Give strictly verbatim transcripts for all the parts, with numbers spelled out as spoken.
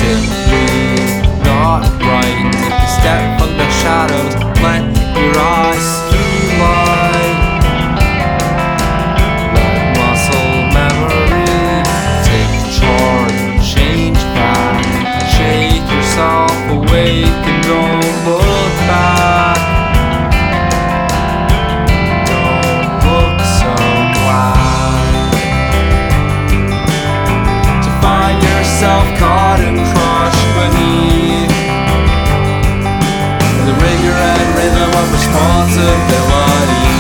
simply not right. Take a step from the shadows, let your eyes see light. Let muscle memory take charge and change back. Shake yourself awake and don't look back. Don't look so glad to find yourself caught and crushed beneath the rigor and rhythm of responsibility.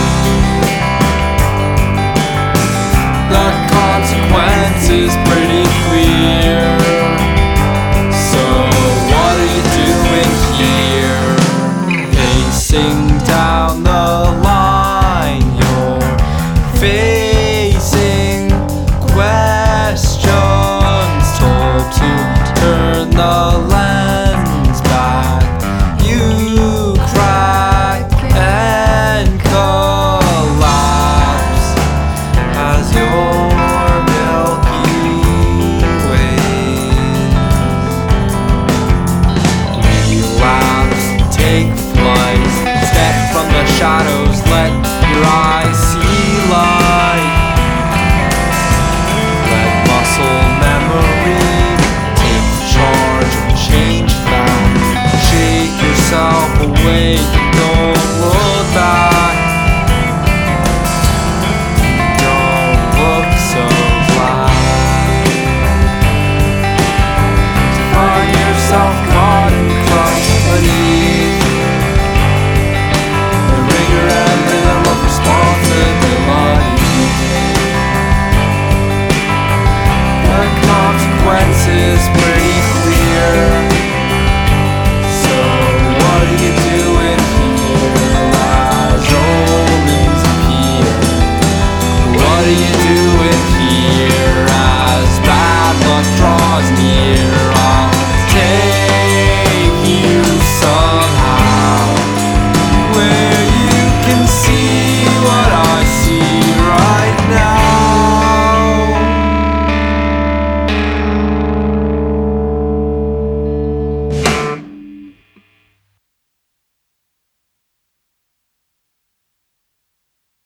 The consequence is pretty clear. So what are you doing here? Pacing down the line, you're facing questions, told to turn the lens back. You crack and collapse as your Milky Way. Relapse, take flight, step from the shadows, let your eyes see light. Let muscle memory take charge and change back. Shake yourself awake and don't look back. Don't look so glad to find yourself caught and crushed beneath the rigor and rhythm of responsibility. The consequences bring